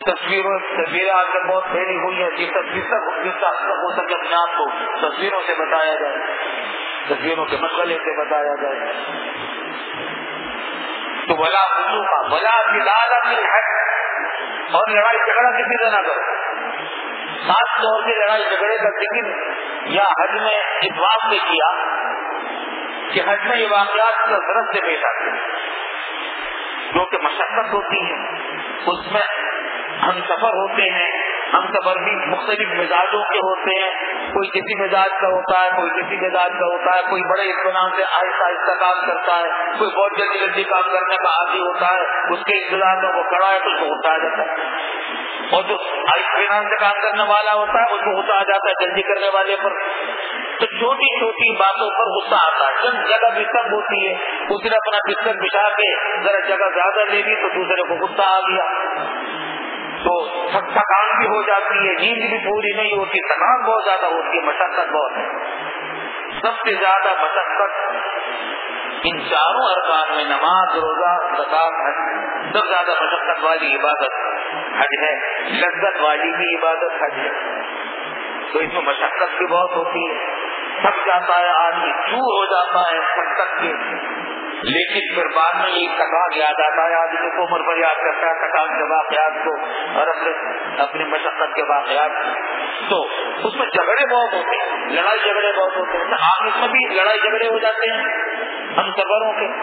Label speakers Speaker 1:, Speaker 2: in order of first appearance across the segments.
Speaker 1: تصویریں آج کل بہت پھیلی ہوئی ہیں، جس تک ہو سکے اپنے آپ کو تصویروں سے بتایا جائے، تصویروں کے مسئلے سے بتایا جائے. تو بلا خصوصا بلا جدال فی الحج، اور لڑائی جھگڑا کسی سے نہ کرو، خاص طور سے لڑائی جھگڑے کا ذکر یا حج میں اس بات سے کیا کہ حج میں یہ واقعات کثرت سے پیش آتے ہیں، جو کہ مشقت ہوتی ہے، اس میں ہم سفر ہوتے ہیں، ہم سفر بھی مختلف مزاجوں کے ہوتے ہیں، کوئی کسی مزاج کا ہوتا ہے، کوئی کسی مزاج کا ہوتا ہے، کوئی بڑے اطمینان سے آہستہ آہستہ کام کرتا ہے، کوئی بہت جلدی جلدی کام کرنے کا عادی ہوتا ہے، اس کے انتظار میں وہ کھڑا ہے تو اس کو غصہ آ جاتا ہے، اور جو اطمینان سے کام کرنے والا ہوتا ہے اس کو غصہ آ جاتا ہے جلدی کرنے والے پر. تو چھوٹی چھوٹی باتوں پر غصہ آتا ہے. جب جگہ بھی تنگ ہوتی ہے، اس نے اپنا بستر بچھا کے ذرا جگہ زیادہ لے لی تو دوسرے کو غصہ آ گیا، تو تھکان بھی ہو جاتی ہے، نیند بھی پوری نہیں ہوتی، تھکان بہت زیادہ ہوتی ہے، مشقت بہت ہے. سب سے زیادہ مشقت ان چاروں ارکان میں نماز، روزہ، زکات، حج، سب زیادہ مشقت والی عبادت حج ہے. لذت والی بھی عبادت حج ہے، تو اس میں مشقت بھی بہت ہوتی ہے. تھک جاتا ہے آدمی، چور ہو جاتا ہے تھک کے، لیکن پھر بعد میں یہ تھکان یاد آتا ہے آدمی کو، عمر پر یاد کرتا ہے تھکان کے واقعات کو اور اپنی مشقت کے واقعات کو. تو اس میں جھگڑے بہت ہوتے ہیں، لڑائی جھگڑے بہت ہوتے ہیں. آپس میں بھی لڑائی جھگڑے ہو جاتے ہیں ہم سفروں کے،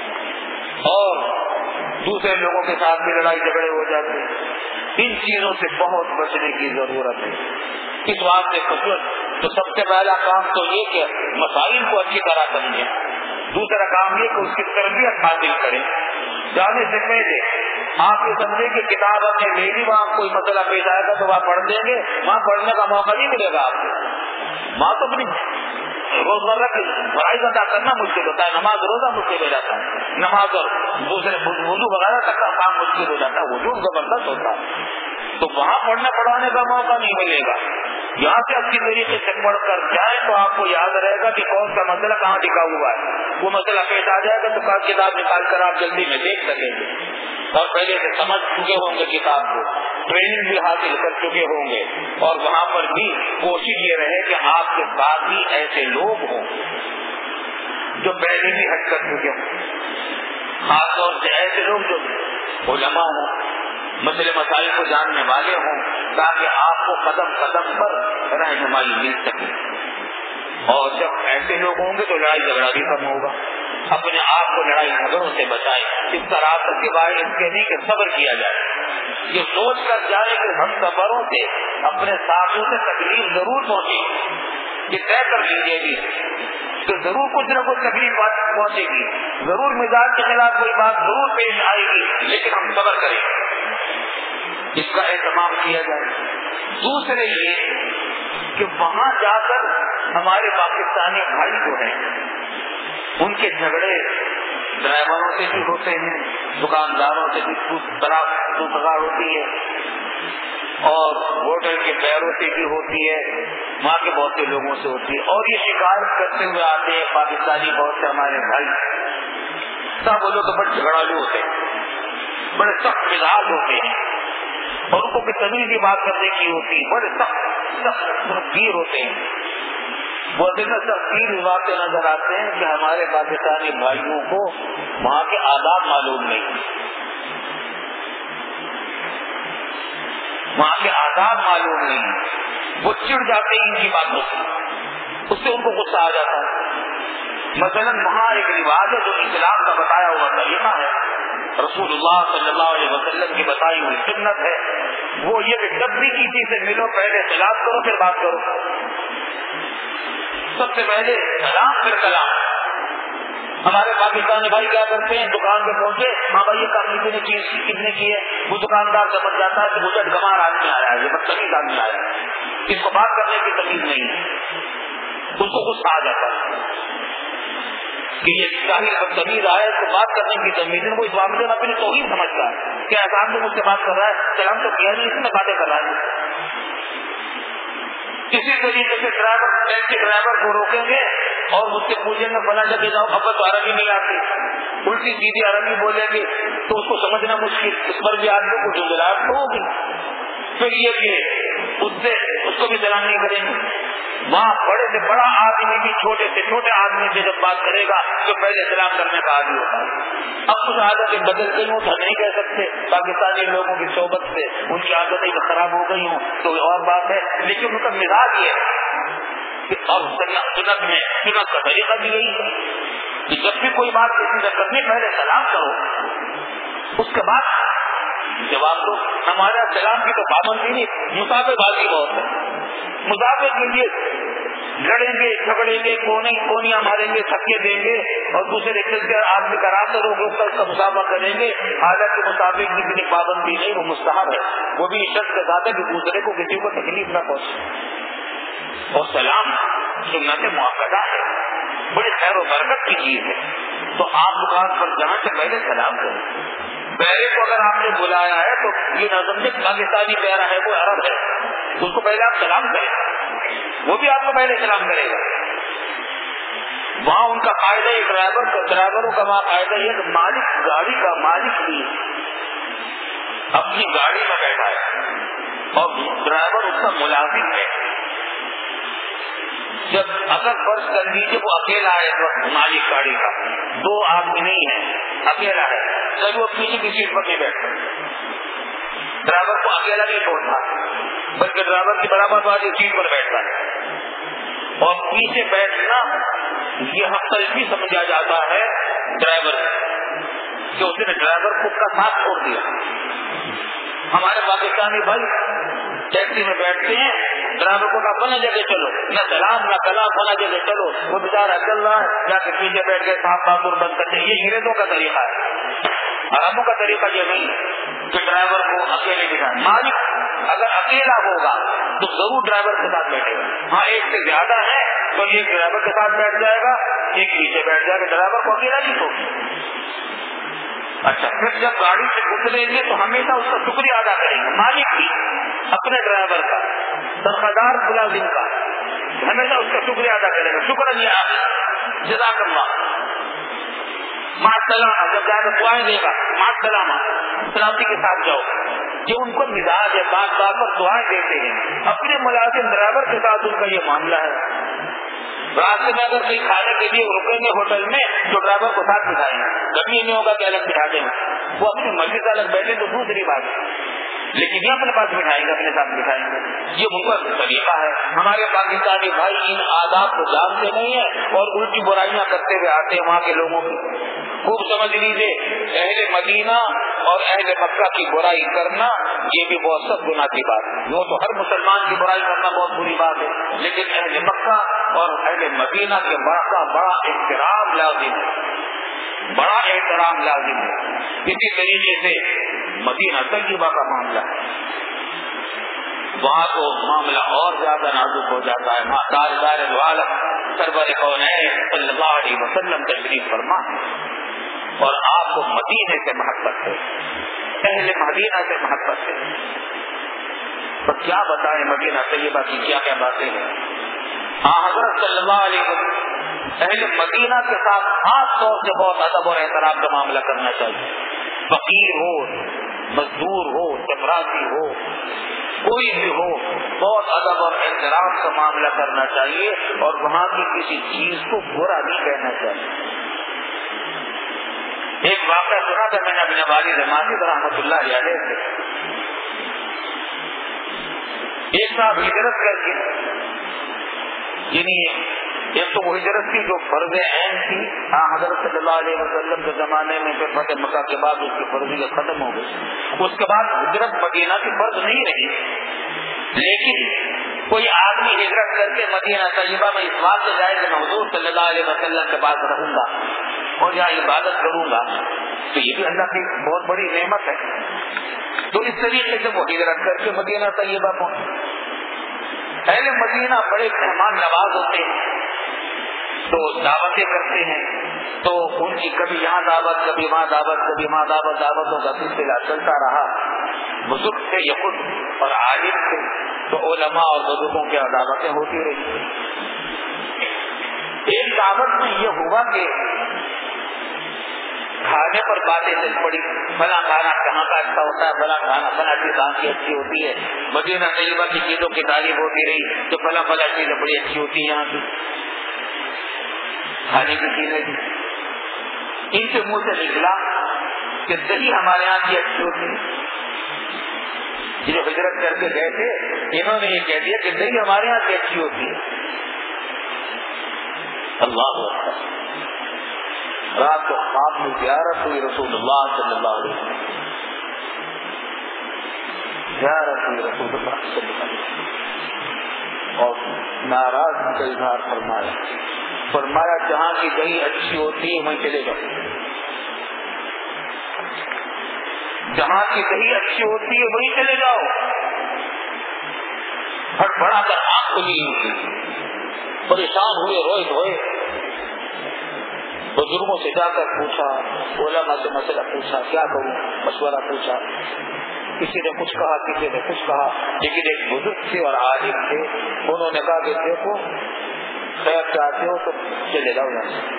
Speaker 1: اور دوسرے لوگوں کے ساتھ بھی لڑائی جھگڑے ہو جاتے ہیں. ان چیزوں سے بہت بچنے کی ضرورت ہے. اس واسطے تو سب سے پہلا کام تو یہ کہ مسائل کو اچھی طرح سمجھیں، دوسرا کام یہ کہ اس کی تربیت حاصل کریں. جانے سے پہلے آپ یہ سمجھیں کہ کتاب ہم نے لے لی، وہاں کوئی مسئلہ پیش آئے گا تو وہاں پڑھ دیں گے، وہاں پڑھنے کا موقع نہیں ملے گا آپ کو. وہاں تو اپنی روزمرہ کی فرائض ادا کرنا مشکل ہوتا ہے، نماز روزہ مشکل ہو جاتا ہے، نماز اور دوسرے وضو وغیرہ تک کا کام مشکل ہو جاتا ہے، وضو زبردست ہوتا ہے، تو وہاں پڑھنے پڑھانے کا موقع نہیں ملے گا. یہاں سے اچھی طریقے سے پڑھ کر جائیں تو آپ کو یاد رہے گا کہ کون سا مسئلہ کہاں لکھا ہوا ہے. وہ مسئلہ پیش آ جائے گا تو کتاب نکال کر آپ جلدی میں دیکھ سکیں گے، اور پہلے سے سمجھ چکے ہوں گے کتاب کو، ٹریننگ بھی حاصل کر چکے ہوں گے. اور وہاں پر بھی کوشش یہ رہے کہ آپ کے ساتھ بھی ایسے لوگ ہوں جو پہلے بھی حج کر چکے ہوں، خاص طور سے ایسے لوگ جو علماء ہوں، مسئلے مسائل کو جاننے والے ہوں، تاکہ آپ کو قدم قدم پر رہنمائی مل سکے. اور جب ایسے لوگ ہوں گے تو لڑائی جھگڑا بھی کم ہوگا. اپنے آپ کو لڑائی جھگڑوں سے بچائے. اس طرح کے بارے اس کے لیے صبر کیا جائے، یہ سوچ کر جائے کہ ہم سفروں سے اپنے ساتھیوں سے تکلیف ضرور پہنچے، یہ طے کر لیجیے گی کہ ضرور کچھ نہ کچھ تکلیف پہنچے گی، ضرور مزاج کے خلاف کوئی بات ضرور پیش آئے گی، لیکن ہم صبر کریں گے، اس کا اہتمام کیا جائے. دوسرے یہ کہ وہاں جا کر ہمارے پاکستانی بھائی جو ہیں ان کے جھگڑے ڈرائیوروں سے بھی ہوتے ہیں، دکانداروں سے بھی تکرار ہوتی ہے، اور ہوٹل کے پیروں سے بھی ہوتی ہے، وہاں کے بہت سے لوگوں سے ہوتی ہے. اور یہ شکایت کرتے ہوئے آتے ہیں پاکستانی بہت سے ہمارے بھائی، سب وہ لوگ بڑے جھگڑالو ہوتے ہیں، بڑے سخت مزاج ہوتے ہیں، اور ان کو تمیز کی بات کرنے کی ہوتی ہے، بڑے سخت گیر ہوتے ہیں. وہ دن میں تفصیل واقع نظر آتے ہیں کہ ہمارے پاکستانی بھائیوں کو وہاں کے آداب معلوم نہیں، وہاں کے آداب معلوم نہیں، وہ چڑ جاتے ہیں ان کی باتوں سے، اس سے ان کو غصہ آ جاتا ہے. مثلا وہاں ایک رواج ہے جو اسلام کا بتایا ہوا طریقہ ہے، رسول اللہ صلی اللہ علیہ وسلم کی بتائی ہوئی سنت ہے، وہ یہ کہ جب بھی کسی سے ملو پہلے سلام کرو پھر بات کرو. سب سے پہلے سلام پھر کلام. ہمارے پاکستانی بھائی کیا کرتے ہیں، دکان پہ پہنچے، ہاں بھائی یہ کام کتنے کی ہے، وہ دکاندار سمجھ جاتا ہے کہ مجھے گمار آدمی آیا ہے، یہ بدتمیز آدمی آیا ہے، اس کو بات کرنے کی تمیز نہیں ہے، اس کو غصہ آ جاتا ہے کہ یہ ظاہر بدتمیز آیا، اس کو بات کرنے کی تمیز ہے. وہ اس معاملے میں اپنی توہین سمجھتا ہے کہ احسان سے مجھ سے بات کر رہا ہے، سلام تو کیا نہیں، اس میں باتیں کر رہا ہے. اسی طریقے سے ٹیکسی ڈرائیور کو روکیں گے اور مجھ سے پوچھیں گے فلاں جگہ جاؤ، اب تو عربی نہیں آتی، الٹی سیدھی عربی بولیں گے تو اس کو سمجھنا مشکل، اس پر بھی آدمی کو جنجلاہٹ تو ہوگی. لیے کہ اس کو بھی سلام نہیں کریں گے. وہاں بڑے سے بڑا آدمی بھی چھوٹے سے چھوٹے آدمی سے جب بات کرے گا تو پہلے سلام کرنے کا عادی ہوتا ہے. اب کچھ عادتیں بدل گئی ہوں تو نہیں کہہ سکتے, پاکستانی لوگوں کی صحبت سے ان کی عادتیں خراب ہو گئی ہوں تو اور بات ہے, لیکن ان کا مزاج یہ ہے. اور سنت میں سنت کا طریقہ بھی یہی ہے کہ جب بھی کوئی بات کسی سے کرنی پہلے سلام کرو, اس کے بعد جواب دو. ہمارا سلام کی تو پابندی نہیں, مسافر بازی بہت ہے. مسافر کے لیے لڑیں گے, جھگڑیں گے, کونیاں ماریں گے, تھکے دیں گے اور دوسرے چلتے آپ سے کراتے رہو گے, اس کا مسافر کریں گے. حالانکہ مسافر کی اتنی پابندی نہیں, وہ مستحب ہے. وہ بھی اس شرط کے ساتھ ہے کہ دوسرے کو کسی کو تکلیف نہ پہنچے. اور سلام سنت مؤکدہ ہے, بڑی خیر و برکت کی چیز ہے. تو آپ دکان پر جانے سے پہلے سلام کریں. پہلے کو اگر آپ نے بلایا ہے تو یہ نظم سے پاکستانی پیارا ہے, وہ عرب ہے, اس کو پہلے آپ سلام کریں, وہ بھی آپ کو پہلے سلام کرے گا. وہاں ان کا قاعدہ ہے, ڈرائیوروں کا وہاں قاعدہ یہ کہ مالک گاڑی کا مالک بھی اپنی گاڑی میں بیٹھا ہے اور ڈرائیور اس کا ملازم ہے. جب اگر فرض کر لیجیے وہ اکیلا ہے اس وقت, مالک گاڑی کا دو آدمی نہیں ہے, اکیلا ہے, کبھی وہ پیچھے کی سیٹ پر نہیں بیٹھتا, ڈرائیور کو اکیلا نہیں چھوڑتا بلکہ ڈرائیور کی برابر والی سیٹ پر بیٹھتا ہے. اور پیچھے بیٹھنا یہ حق تلفی سمجھا جاتا ہے ڈرائیور کہ اس نے ڈرائیور خود کا ساتھ چھوڑ دیا. ہمارے پاکستانی بھائی ٹیکسی میں بیٹھتے ہیں, ڈرائیور کو نہ فلاں جگہ چلو, نہ سلام نہ کلام, فلاں جگہ چلو, وہ بیچارہ چل رہا ہے, جا کے پیچھے بیٹھ کے صاحب بہادر بند کرتے. یہ انگریزوں کا طریقہ ہے, عربوں کا طریقہ یہ نہیں ہے کہ ڈرائیور کو اکیلے بٹھائے. مالک اگر اکیلا ہوگا تو ضرور ڈرائیور کے ساتھ بیٹھے گا. ہاں ایک سے زیادہ ہے تو ایک ڈرائیور کے ساتھ بیٹھ جائے گا, ایک پیچھے بیٹھ جائے گا, ڈرائیور کو اکیلا نہیں چھوڑے. اچھا, پھر جب گاڑی سے اتریں گے تو ہمیشہ اس کا شکریہ ادا کریں گے, مالک کی, اپنے ڈرائیور کا, سرخدار ملازم کا, ہمیشہ اس کا شکریہ ادا کرے گا. شکریہ, جزاک اللہ, مع السلامہ. جب جا کر دعائیں دے گا, مع السلامہ, سلامتی کے ساتھ جاؤ. یہ ان کو مزاج ہے, بات بات پر دعائیں دیتے ہیں. اپنے ملازم ڈرائیور کے ساتھ ان کا یہ معاملہ ہے. راستے میں اگر کہیں کھانے کے لیے رکیں گے ہوٹل میں تو ڈرائیور کو ساتھ بٹھائیں گے, کبھی یہ نہیں ہوگا کہ الگ بٹھا دیں. وہ اپنی مرضی سے الگ بیٹھے تو دوسری بات ہے, لیکن یہ اپنے پاس بٹھائیں گے, اپنے ساتھ بٹھائیں گے. یہ ان کا طریقہ ہے. ہمارے پاکستانی بھائی ان آداب کو جانتے نہیں ہیں اور الٹی برائیاں کرتے ہوئے آتے ہیں وہاں کے لوگوں کی. خوب سمجھ لیجیے, اہل مدینہ اور اہل مکہ کی برائی کرنا یہ بھی بہت سخت گناہ کی بات ہے. وہ تو ہر مسلمان کی برائی کرنا بہت بری بات ہے, لیکن اہل مکہ اور اہل مدینہ کے بڑا احترام لازم ہے, بڑا احترام لازم ہے. اسی طریقے سے مدینہ طیبہ کا معاملہ ہے, وہاں تو معاملہ اور زیادہ نازک ہو جاتا ہے. تاجدار العالم سرور کونین صلی اللہ علیہ وسلم تشریف فرما اور آپ کو مدینے سے محبت ہے, اہل مدینہ سے محبت ہے. تو کیا بتائیں مدینہ طیبہ کی کیا کیا باتیں ہیں. حضرت صلی اللہ علیہ وسلم اہل مدینہ کے ساتھ خاص طور سے بہت ادب اور احترام کا معاملہ کرنا چاہیے. فقیر ہو, مزدور ہو, چپراسی ہو, کوئی بھی ہو, بہت ادب اور احترام کا معاملہ کرنا چاہیے اور وہاں کی کسی چیز کو برا نہیں کہنا چاہیے. ایک واقعہ سنا تھا میں نے اپنے والد ماجد رحمۃ اللہ علیہ سے. ایک صاحب ہجرت کر کے, یعنی ایک تو وہ ہجرت تھی جو فرض عین تھی, حضرت صلی اللہ علیہ وسلم کے زمانے میں پھر فتح مکہ کے بعد اس کی فرضیت ختم ہو گئی. اس کے بعد ہجرت مدینہ کی فرض نہیں رہی, لیکن کوئی آدمی ہجرت کر کے مدینہ طیبہ میں اس بات سے جائے کہ میں حضور صلی اللہ علیہ وسلم کے پاس رہوں گا اور یہاں عبادت کروں گا, تو یہ بھی اللہ کی بہت بڑی نعمت ہے. تو اس طریقے سے وہ ہجرت کر کے مدینہ طیبہ پہنچے. اہل مدینہ بڑے مہمان نواز ہوتے ہیں, تو دعوتیں کرتے ہیں, تو ان کی کبھی یہاں دعوت, کبھی وہاں دعوت, کبھی وہاں دعوت, دعوتوں کا سلسلہ چلتا رہا. بزرگ تھے یہ خود اور عالم تھے, تو علماء اور بزرگوں کی دعوتیں ہوتی رہی. ایک دعوت میں یہ ہوا کہ کھانے پر باتیں چل پڑی, فلاں کھانا کہاں کا اچھا ہوتا ہے، فلاں کھانا فلاں چیز کہاں کی اچھی ہوتی ہے، مدینہ طیبہ کی چیزوں کی تعریف ہوتی رہی تو فلاں فلاں چیزیں بڑی اچھی ہوتی ہیں یہاں کی کھانے کی چیزیں کی. ان کے منہ سے نکلا کہ دہی ہمارے یہاں کی اچھی ہوتی ہے. جو ہجرت کر کے گئے تھے انہوں نے یہ کہہ دیا کہ دہی ہمارے یہاں کی اچھی ہوتی ہے. اللہ اکبر. رات کو خواب میں زیارت ہوئی رسول اللہ صلی اللہ علیہ وسلم، زیارت ہوئی رسول اللہ صلی اللہ علیہ وسلم، اور ناراضگی کا اظہار فرمایا جہاں کی دہی اچھی ہوتی ہے وہیں چلے جاؤ، جہاں کی دہی اچھی ہوتی ہے وہیں چلے جاؤ. بڑا کر آنکھ کھلی، پریشان ہوئے، روئے دھوئے، بزرگوں سے جا کر پوچھا، علماء سے مسئلہ پوچھا، کیا کروں، مشورہ پوچھا. کسی نے کچھ کہا، کسی نے کچھ کہا، لیکن ایک بزرگ تھے اور عالم تھے، انہوں نے کہا کہ دیکھو خیر چاہتے ہو تو چلے جاؤ یہاں سے.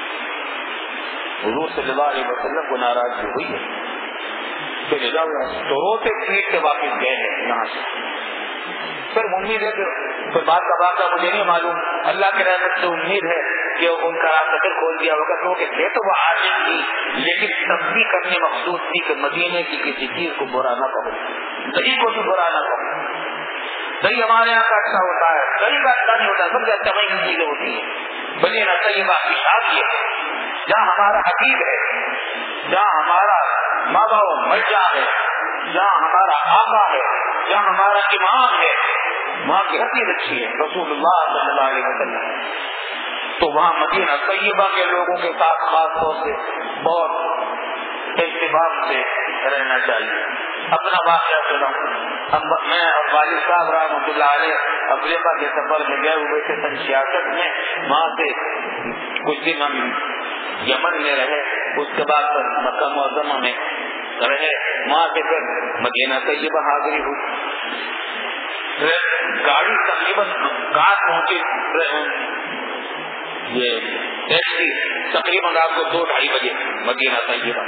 Speaker 1: حضور صلی اللہ علیہ وسلم کو ناراضگی ہوئی ہے، چلے جاؤ یہاں سے. تو روتے پیٹ کے واپس گئے ہیں یہاں سے. پھر امید ہے کہ پھر بات کا واقعہ مجھے نہیں معلوم، اللہ کی رحمت سے امید ہے کہ ان کا راستہ پھر کھول دیا ہوگا، کیونکہ تھے تو وہ عالم تھی لیکن تصدیق کرنے مخصوص تھی کہ مدینے کی کسی چیز کو برا نہ کہو، دہی کو بھی برا نہ کہو. دہی ہمارے یہاں کا اچھا ہوتا ہے، دہی کا اچھا نہیں ہوتا، سب سے اچھا وہی چیزیں ہوتی ہیں. مدینہ طیبہ کی شادی ہے جہاں ہمارا حبیب ہے، جہاں ہمارا ماں و مجا ہے، جہاں ہمارا آقا ہے، جہاں ہمارا امام ہے، وہاں کی ہر چیز اچھی ہے، رسول اللہ صلی اللہ علیہ وسلم. تو وہاں مدینہ طیبہ کے لوگوں کے ساتھ خاص طور سے بہت اہتمام سے رہنا چاہیے. اپنا واقعہ سناؤں، میں اور والد صاحب رحمۃ اللہ علیہ افریقہ کے سفر میں گئے ہوئے تھے سن 66 میں. وہاں سے کچھ دن ہم یمن میں رہے، اس کے بعد پھر مکہ معظمہ میں رہے، وہاں سے پھر مدینہ طیبہ حاضری ہوئی. گاڑی تقریباً کار پہنچی، یہ ٹیکسی تقریباً رات کو 2-2:30 بجے مدینہ طیبہ.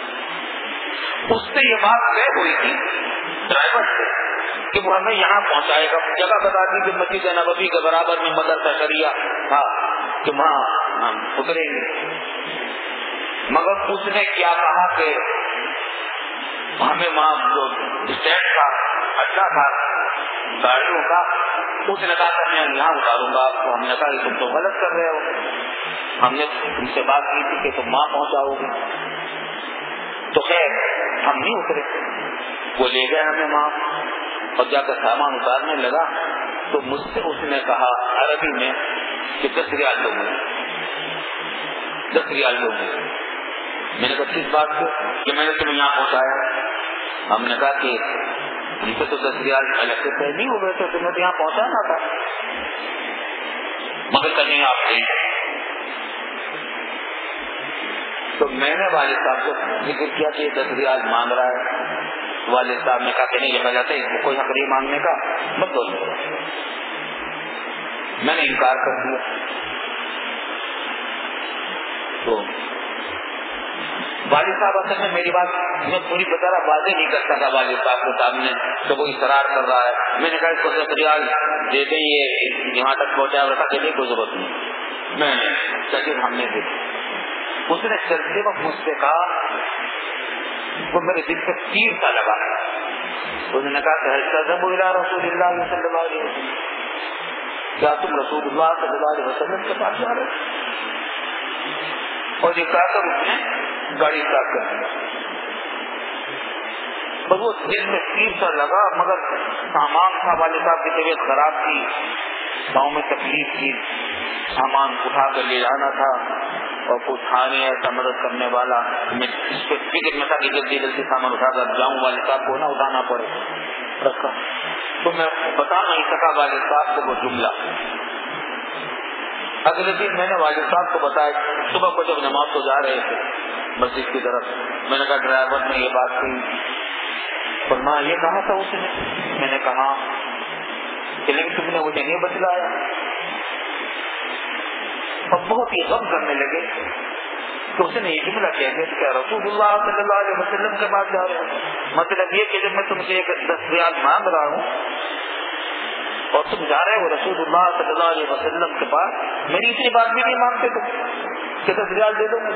Speaker 1: اس سے یہ بات طے ہوئی تھی ڈرائیور سے کہ وہ ہمیں یہاں پہنچائے گا. جگہ بتا دی کہ مسجد نبوی کے برابر میں مدرسہ شریعہ تھا کہ وہاں ہم اتریں گے. مگر اس نے کیا کہا کہ ہمیں وہاں جو اسٹینڈ کا اڈا تھا گاڑیوں کا، اس نے کہا کہ میں یہاں اتاروں گا آپ کو. ہم نے کہا کہ تم تو غلط کر رہے ہو، ہم نے تم سے بات کی تھی کہ تم وہاں پہنچاؤ گے. تو خیر ہم نہیں اترے، وہ لے گئے ہمیں وہاں اور جا کر سامان اتارنے لگا تو مجھ سے اس نے کہا عربی میں کہ 10 ریال دو مجھے، 10 ریال دو مجھے. میں نے کہا کس بات سے؟ کہ میں نے تمہیں یہاں پہنچایا. ہم نے کہا کہ جسے تو 10 ریال الگ سے طے نہیں ہو گئے تھے، تمہیں تو یہاں پہنچانا تھا. مگر کہیں آپ گئے. تو میں نے والد صاحب کو ذکر کیا کہ یہ 10 ریال مانگ رہا ہے. والد صاحب نے کہا کہ نہیں، یہ غلط ہے، اس کو کوئی حق نہیں مانگنے کا، مت دو. میں نے انکار کر دیا. تو والد صاحب اصل میں میری بات میں پوری طرح واضح نہیں کر سکا والد صاحب کے سامنے کہ وہ اصرار کر رہا ہے. میں نے کہا اس کو 10 ریال دے دیں، یہ یہاں تک پہنچا رکھا کہ نہیں کوئی ضرورت نہیں. میں نے ہم نے دیکھا. اس نے چلتے وقت مجھ سے کہا، وہ میرے دل سے تیر سا لگا. اس نے کہا کہ رسول اللہ صلی اللہ علیہ وسلم، کیا تم رسول اللہ صلی اللہ علیہ وسلم کے پاس جا رہے؟ اور یہ کہا کر اس نے گاڑی اسٹارٹ کر دیا. بس وہ دل میں تیر سا لگا، مگر سامان تھا، والد صاحب کی طبیعت خراب تھی، گاؤں میں تکلیف تھی، سامان اٹھا کر لے جانا تھا اور کچھ کھانے ایسا مدد کرنے والا. میں اس پہ فکر میں تھا کہ جلدی جلدی سامان اٹھا کر جاؤں، والد صاحب کو نہ اٹھانا پڑے رکھا. تو میں بتا نہیں سکا والد صاحب کو وہ جملہ. اگلے دن میں نے والد صاحب کو بتایا، صبح کو جب نماز کو جا رہے تھے مسجد کی طرف، میں نے کہا ڈرائیور نے یہ بات کہی. فرمایا یہ کہا تھا اس نے؟ میں نے کہا کہ لیکن تم نے مجھے نہیں بتلایا. اور بہت ہی غم کرنے لگے. تو اس نے یہ جملہ کہہ دیا کہ رسول اللہ صلی اللہ علیہ وسلم کے پاس جا رہے ہیں، مطلب یہ کہ جب میں تم سے ایک 10 ریال مانگ رہا ہوں اور تم جا رہے ہو رسول اللہ صلی اللہ علیہ وسلم کے پاس، میری اتنی بات بھی نہیں مانگتے تم کہ 10 ریال دے دو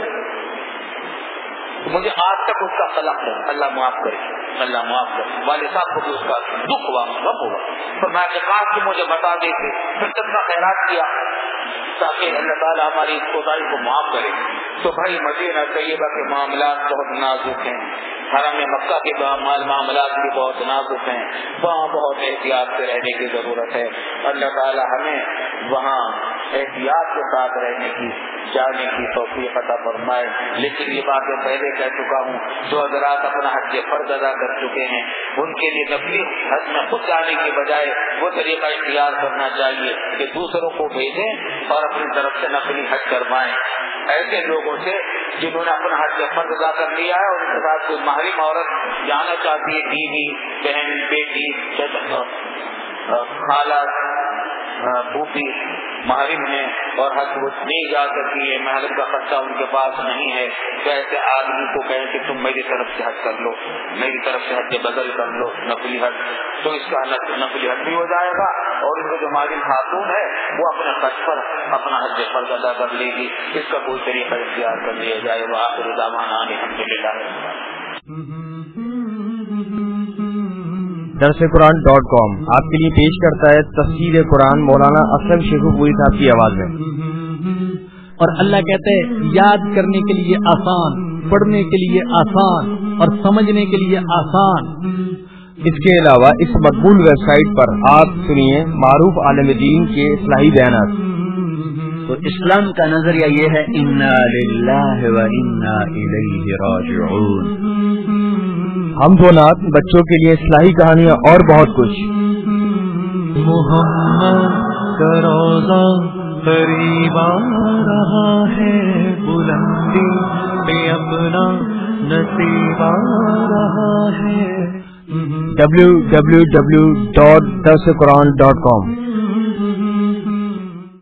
Speaker 1: مجھے آج تک اس کا قلق ہے، اللہ معاف کرے، اللہ معاف کرے۔ والد صاحب کو بھی اس کا دکھ ہوا، غم ہوا، تو میں نے کہا کہ مجھے بتا دیتے، پھر تک کا خیرات کیا تاکہ اللہ تعالیٰ ہماری اس کوتاہی کو معاف کرے۔ تو بھائی مدینہ طیبہ کے معاملات بہت نازک ہیں، حرم مکہ کے معاملات بھی بہت نازک ہیں، وہاں بہت احتیاط سے رہنے کی ضرورت ہے۔ اللہ تعالیٰ ہمیں وہاں احتیاط کے ساتھ رہنے کی، جانے کی توفیق عطا فرمائے۔ لیکن یہ باتیں پہلے کہہ چکا ہوں، جو حضرات اپنا حج فرض ادا کر چکے ہیں ان کے لیے نفلی حج میں خود جانے کی بجائے وہ طریقہ اختیار کرنا چاہیے کہ دوسروں کو بھیجیں اور اپنی طرف سے نفلی حج کروائیں۔ ایسے لوگوں سے جنہوں نے اپنا حج فرض ادا کر لیا ہے اور ان کے ساتھ کوئی محرم عورت جانا چاہتی ہے، بیوی، بہن، بیٹی، خالہ، پھوپھی محرم ہیں اور حج وہ نہیں جا سکتی ہے، محرم کا خرچہ ان کے پاس نہیں ہے، تو ایسے آدمی کو کہیں کہ تم میری طرف سے حج کر لو، میری طرف سے حج بدل کر لو، نفلی حج، تو اس کا نفلی حج بھی ہو جائے گا اور ان کو جو محرم خاتون ہے وہ اپنے خرچ پر اپنا حج فرض ادا کر لے گی۔ اس کا کوئی طریقہ اختیار کر لیا جائے۔ وآخر دعوانا الحمدللہ۔
Speaker 2: درسقرآن.com آپ کے لیے پیش کرتا ہے تفسیر قرآن مولانا اسلم شیخو پوری صاحب کی آواز میں۔
Speaker 3: اور اللہ کہتے ہیں یاد کرنے کے لیے آسان، پڑھنے کے لیے آسان اور سمجھنے کے لیے آسان۔
Speaker 2: اس کے علاوہ اس مقبول ویب سائٹ پر آپ سنیے معروف عالم دین کے اصلاحی بیانات۔
Speaker 3: تو اسلام کا نظریہ یہ ہے انا للہ و انا الیہ راجعون۔
Speaker 2: ہم دو نعت، بچوں کے لیے اصلاحی کہانیاں اور بہت کچھ۔
Speaker 4: محمد کا روضہ قریب آ رہا ہے، بلندی پہ اپنا نصیب آ رہا ہے۔
Speaker 2: www.darsequran.com